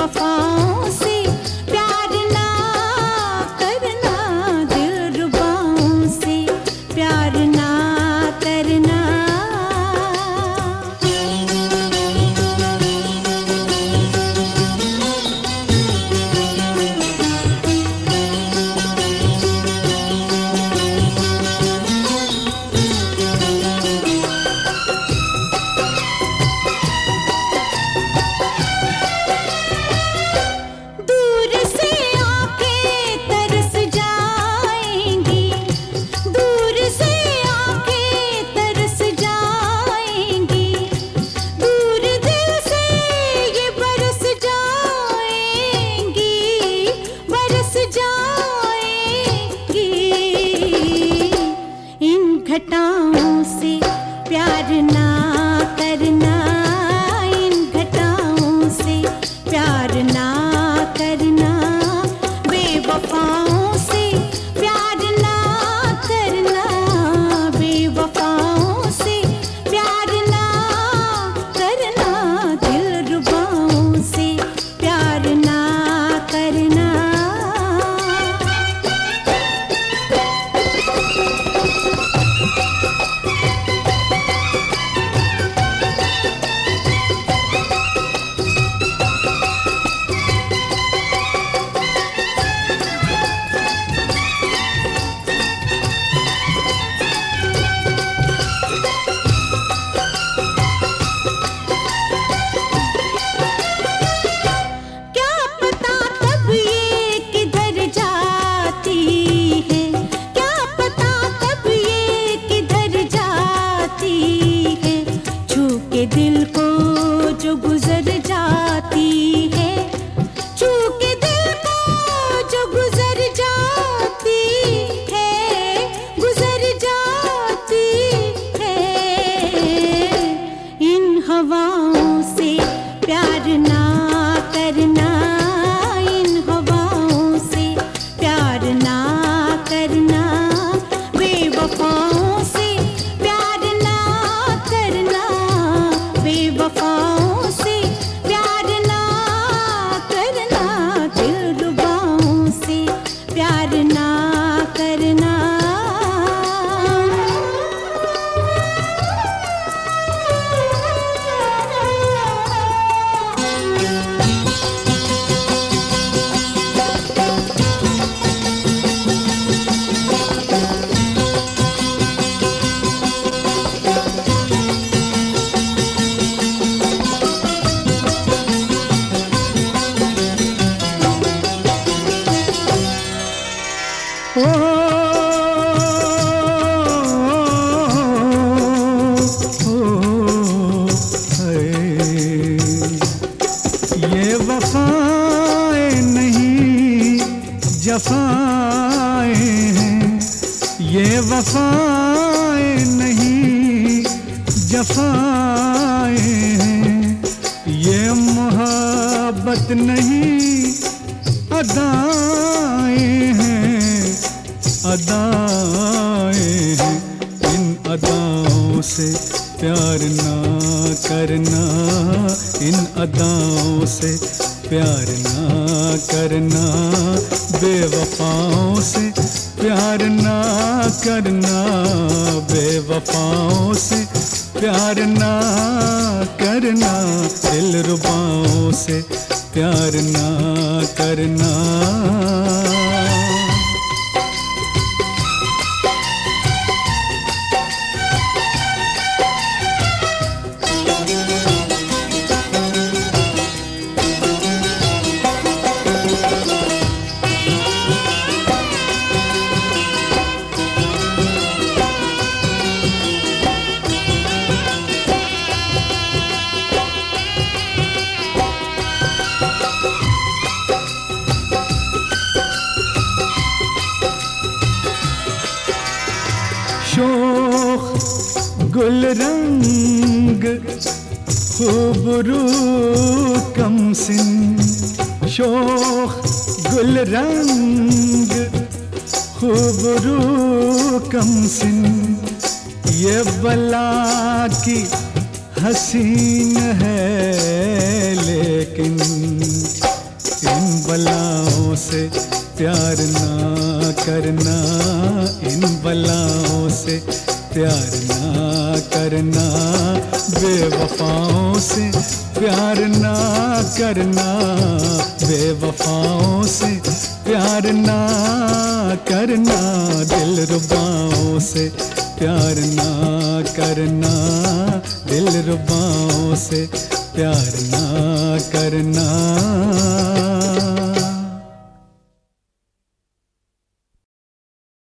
बेवफाओं से प्यार ना करना, दिलरुबाओं से प्यार ना करना। घटाओं से प्यार ना करना, इन घटाओं से प्यार ना करना, बेवफाओं से प्यार ना करना, बेवफाओं से प्यार ना करना, दिलरुबाओं से प्यार ना करना। दिल को जो गुजर जाती है, छू के दिल को जो गुजर जाती है, गुजर जाती है। इन हवाओं से प्यार ना करना, इन हवाओं से प्यार ना करना, बेवफाओं से प्यार ना करना, बेवफाओं से प्यार ना करना, दिलरुबाओं से प्यार ना करना। ये वफाएं नहीं जफाएं हैं, ये वफाएं नहीं जफाएं हैं, ये मोहब्बत नहीं अदाएं हैं, अदाएं हैं। इन अदाओं से प्यार ना करना, इन अदाओं से प्यार ना करना, बेवफाओं से प्यार ना करना, बेवफाओं से प्यार ना करना, दिलरुबाओं से प्यार ना करना। शोख गुल रंग खूबरू कमसिन, शोख गुल रंग खूबरू कमसिन, ये बला की हसीन है लेकिन से प्यार ना करना, इन बलाओं से प्यार ना करना, बेवफाओं से प्यार ना करना, बेवफाओं से प्यार ना करना, दिलरुबाओं से प्यार ना करना, दिलरुबाओं से प्यार ना करना।